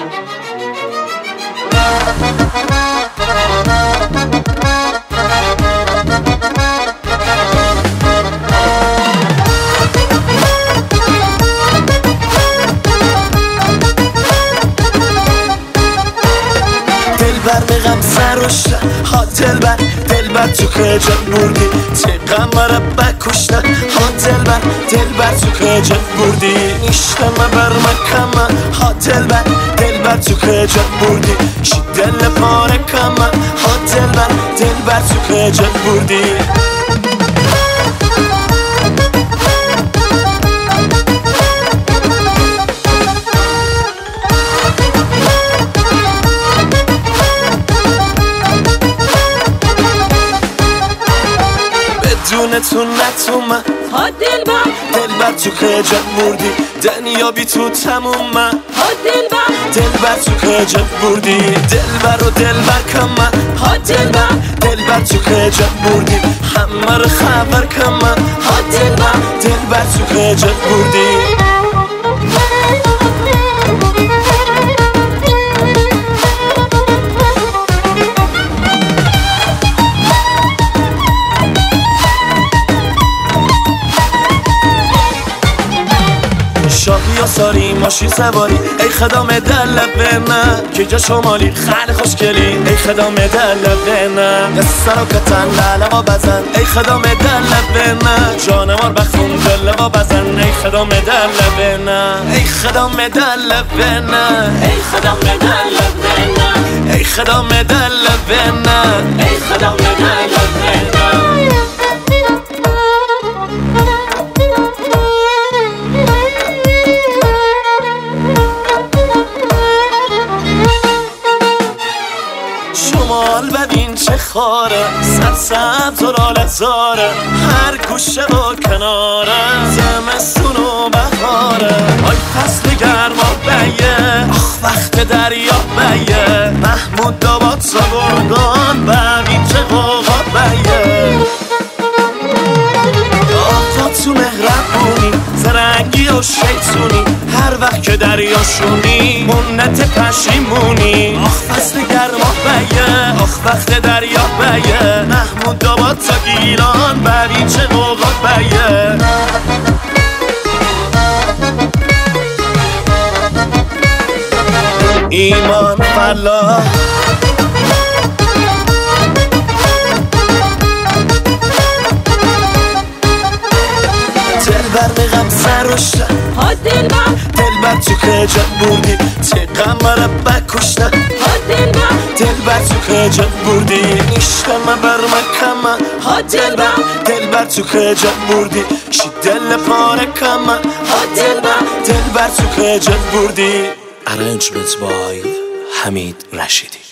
دلبر مغم سروشته ها دلبر تو کجا بردی تقم مرا بکشته ها دلبر تو کجا بردی نیشتم بر مکمه ها دلبر تو کجا بردی چی دل پاره کمه ها دلبر تو کجا بردی بدون تو نتومه ها دلبر تو کجا بردی دنیا بی تو تمومه ها دلبر تو کجا بردی دلبر و دلبر کمه ها دلبر تو کجا بردی همه رو خبر کمه ها دلبر تو کجا بردی شاهی یا ساری ماشین سواری ای خدام دل بنا که جا شمالی خیلی خوشگلی ای خدام دل بنا سر و کتن لالوا بزن ای خدام دل بنا جانوار بخون دل و بزن ای خدام دل بنا ای خدام دل بنا ای خدام دل بنا ای خدام دل بنا ای خدام دل بنا شمال ببین چه خاره سرسبز و لاله‌زاره هر گوشه و کناره زمستون و بهاره آی فصل گرما بیه آخ وقت دریا بیه محمود داباد ساگردان ببین چه قوقا بیه آه تو مهربونی زرنگی و شیطونی هر وقت که دریاشونی منت پشیمونی آخ فصل گرما بیه آخ وقت دریا بیه محمود داباد تا گیلان ببین چه قوقا بیه ایمان فلاح دلبر مغم سروشته ها دلبر تو کجا بردی تقم مرا بکشته ها دلبر تو کجا بردی نیشتم بر مکمه ها دلبر تو کجا بردی چی دل پاره کمه ها دلبر تو کجا بردی Arrangements by حمید رشیدی.